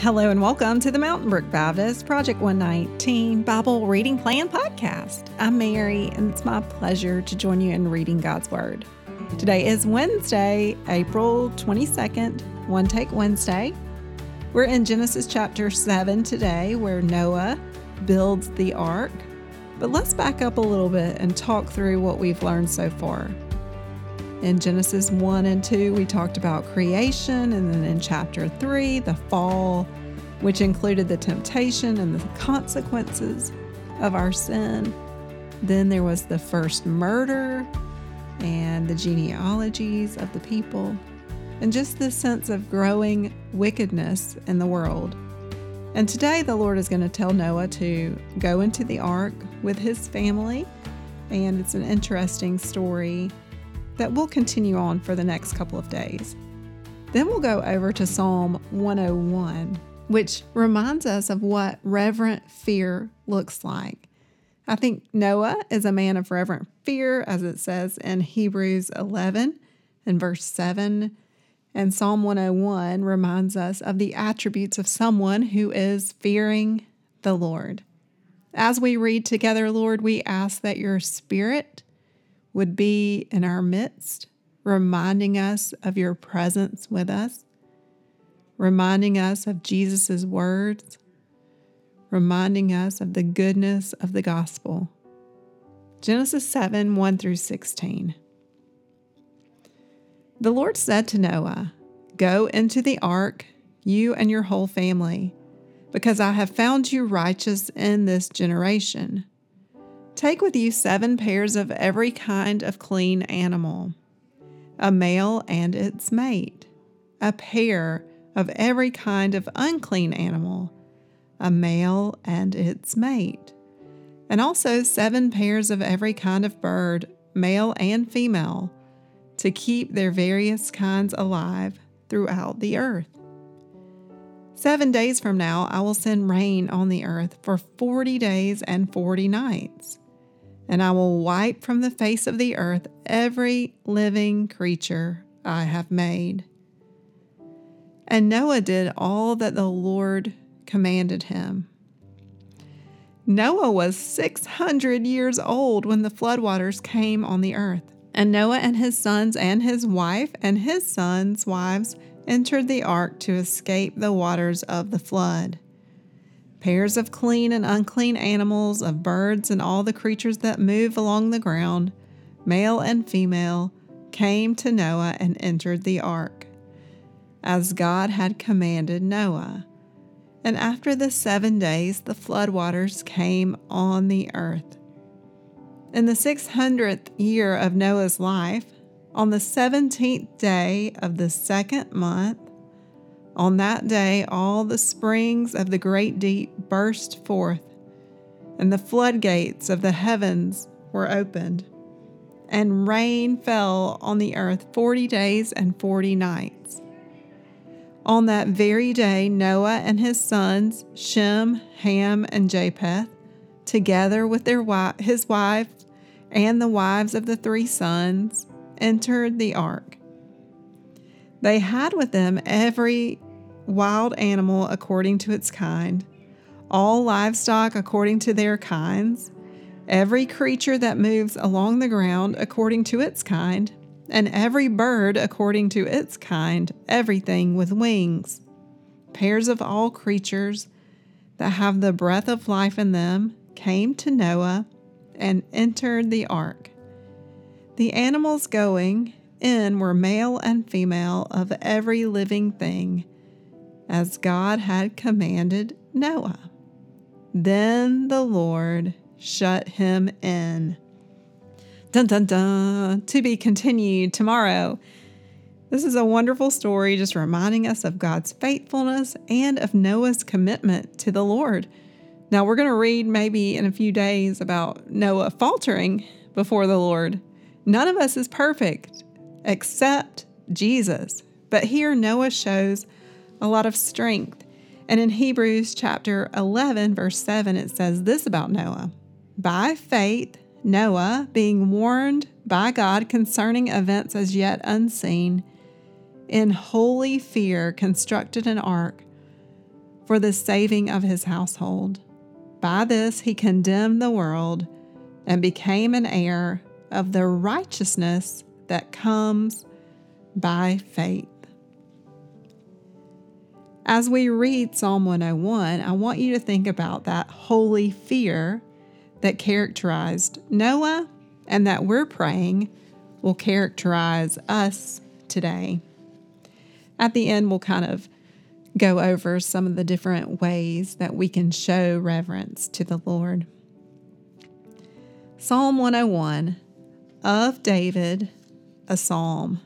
Hello and welcome to the Mountain Brook Baptist Project 119 Bible Reading Plan Podcast. I'm Mary, and it's my pleasure to join you in reading God's Word. Today is Wednesday, April 22nd, One Take Wednesday. We're in Genesis chapter 7 today, where Noah builds the ark. But let's back up a little bit and talk through what we've learned so far. In Genesis 1 and 2, we talked about creation, and then in chapter 3, the fall, which included the temptation and the consequences of our sin. Then there was the first murder and the genealogies of the people, and just this sense of growing wickedness in the world. And today the Lord is going to tell Noah to go into the ark with his family, and it's an interesting story that will continue on for the next couple of days. Then we'll go over to Psalm 101, which reminds us of what reverent fear looks like. I think Noah is a man of reverent fear, as it says in Hebrews 11 and verse 7. And Psalm 101 reminds us of the attributes of someone who is fearing the Lord. As we read together, Lord, we ask that your Spirit would be in our midst, reminding us of your presence with us, reminding us of Jesus' words, reminding us of the goodness of the gospel. Genesis 7, 1 through 16. The Lord said to Noah, "Go into the ark, you and your whole family, because I have found you righteous in this generation. Take with you 7 pairs of every kind of clean animal, a male and its mate, a pair of every kind of unclean animal, a male and its mate, and also 7 pairs of every kind of bird, male and female, to keep their various kinds alive throughout the earth. 7 days from now I will send rain on the earth for 40 days and 40 nights. And I will wipe from the face of the earth every living creature I have made." And Noah did all that the Lord commanded him. Noah was 600 years old when the floodwaters came on the earth. And Noah and his sons and his wife and his sons' wives entered the ark to escape the waters of the flood. Pairs of clean and unclean animals, of birds and all the creatures that move along the ground, male and female, came to Noah and entered the ark, as God had commanded Noah. And after the 7 days, the floodwaters came on the earth. In the 600th year of Noah's life, on the 17th day of the 2nd month, on that day, all the springs of the great deep burst forth, and the floodgates of the heavens were opened, and rain fell on the earth 40 days and 40 nights. On that very day, Noah and his sons, Shem, Ham, and Japheth, together with his wife and the wives of the 3 sons, entered the ark. They had with them every wild animal according to its kind, all livestock according to their kinds, every creature that moves along the ground according to its kind, and every bird according to its kind, everything with wings. Pairs of all creatures that have the breath of life in them came to Noah and entered the ark. The animals going in were male and female of every living thing, as God had commanded Noah. Then the Lord shut him in. Dun dun dun. To be continued tomorrow. This is a wonderful story, just reminding us of God's faithfulness and of Noah's commitment to the Lord. Now we're going to read maybe in a few days about Noah faltering before the Lord. None of us is perfect except Jesus. But here Noah shows a lot of strength. And in Hebrews chapter 11, verse 7, it says this about Noah. By faith, Noah, being warned by God concerning events as yet unseen, in holy fear constructed an ark for the saving of his household. By this he condemned the world and became an heir of the righteousness that comes by faith. As we read Psalm 101, I want you to think about that holy fear that characterized Noah and that we're praying will characterize us today. At the end, we'll kind of go over some of the different ways that we can show reverence to the Lord. Psalm 101 of David, a psalm.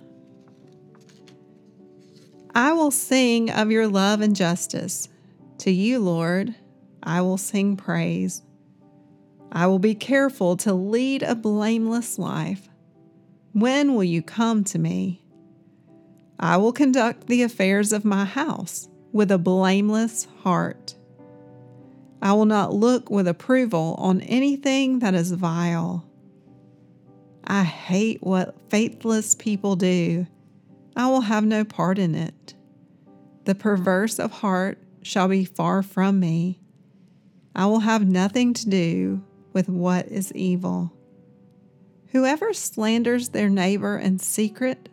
I will sing of your love and justice. To you, Lord, I will sing praise. I will be careful to lead a blameless life. When will you come to me? I will conduct the affairs of my house with a blameless heart. I will not look with approval on anything that is vile. I hate what faithless people do. I will have no part in it. The perverse of heart shall be far from me. I will have nothing to do with what is evil. Whoever slanders their neighbor in secret,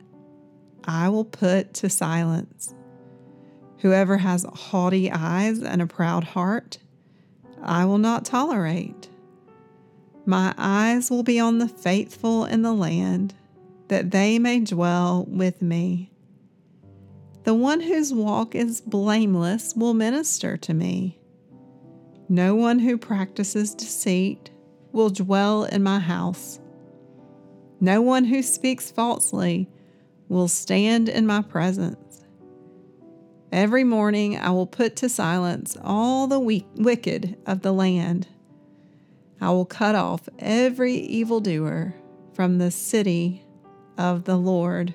I will put to silence. Whoever has haughty eyes and a proud heart, I will not tolerate. My eyes will be on the faithful in the land, that they may dwell with me. The one whose walk is blameless will minister to me. No one who practices deceit will dwell in my house. No one who speaks falsely will stand in my presence. Every morning I will put to silence all the wicked of the land. I will cut off every evildoer from the city of the Lord.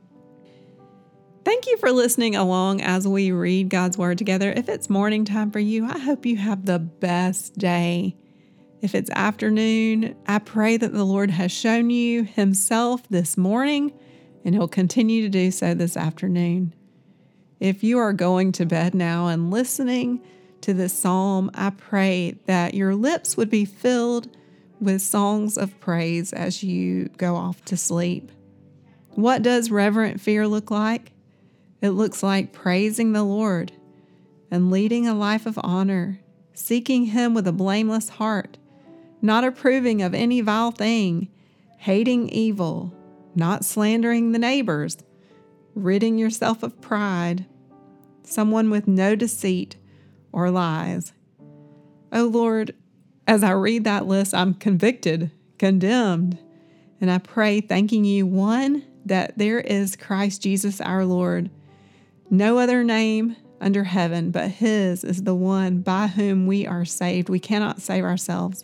Thank you for listening along as we read God's Word together. If it's morning time for you, I hope you have the best day. If it's afternoon, I pray that the Lord has shown you Himself this morning, and He'll continue to do so this afternoon. If you are going to bed now and listening to this psalm, I pray that your lips would be filled with songs of praise as you go off to sleep. What does reverent fear look like? It looks like praising the Lord and leading a life of honor, seeking Him with a blameless heart, not approving of any vile thing, hating evil, not slandering the neighbors, ridding yourself of pride, someone with no deceit or lies. Oh Lord, as I read that list, I'm convicted, condemned, and I pray thanking you, one, that there is Christ Jesus our Lord, no other name under heaven, but His is the one by whom we are saved. We cannot save ourselves.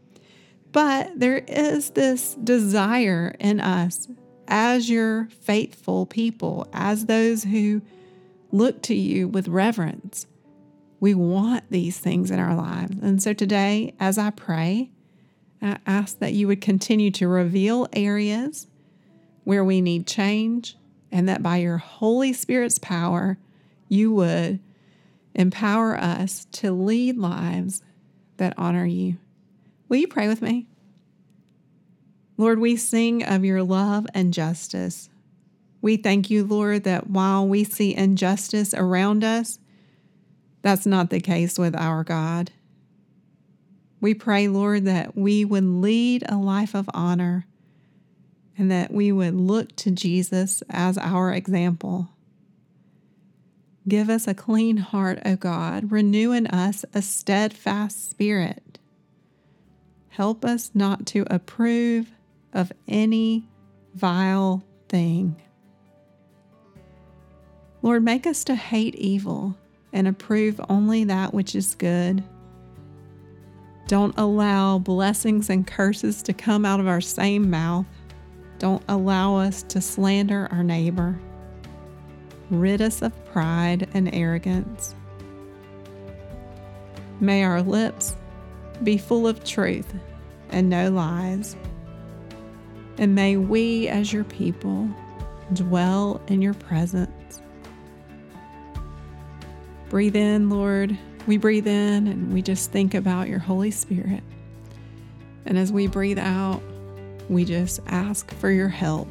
But there is this desire in us as your faithful people, as those who look to you with reverence. We want these things in our lives. And so today, as I pray, I ask that you would continue to reveal areas where we need change, and that by your Holy Spirit's power, you would empower us to lead lives that honor you. Will you pray with me? Lord, we sing of your love and justice. We thank you, Lord, that while we see injustice around us, that's not the case with our God. We pray, Lord, that we would lead a life of honor and that we would look to Jesus as our example. Give us a clean heart, O God. Renew in us a steadfast spirit. Help us not to approve of any vile thing. Lord, make us to hate evil and approve only that which is good. Don't allow blessings and curses to come out of our same mouth. Don't allow us to slander our neighbor. Rid us of pride and arrogance. May our lips be full of truth and no lies. And may we, as your people, dwell in your presence. Breathe in, Lord. We breathe in and we just think about your Holy Spirit. And as we breathe out, we just ask for your help.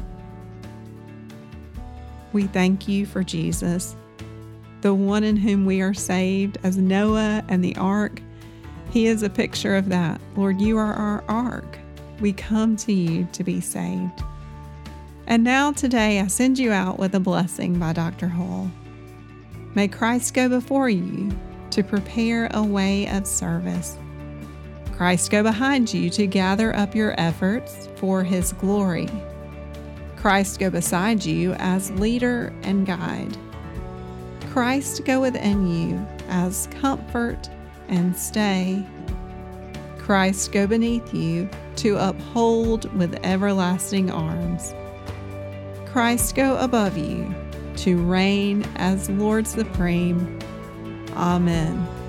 We thank you for Jesus, the one in whom we are saved, as Noah and the ark. He is a picture of that. Lord, you are our ark. We come to you to be saved. And now today I send you out with a blessing by Dr. Hull. May Christ go before you to prepare a way of service. Christ go behind you to gather up your efforts for his glory. Christ go beside you as leader and guide. Christ go within you as comfort and stay. Christ go beneath you to uphold with everlasting arms. Christ go above you to reign as Lord Supreme. Amen.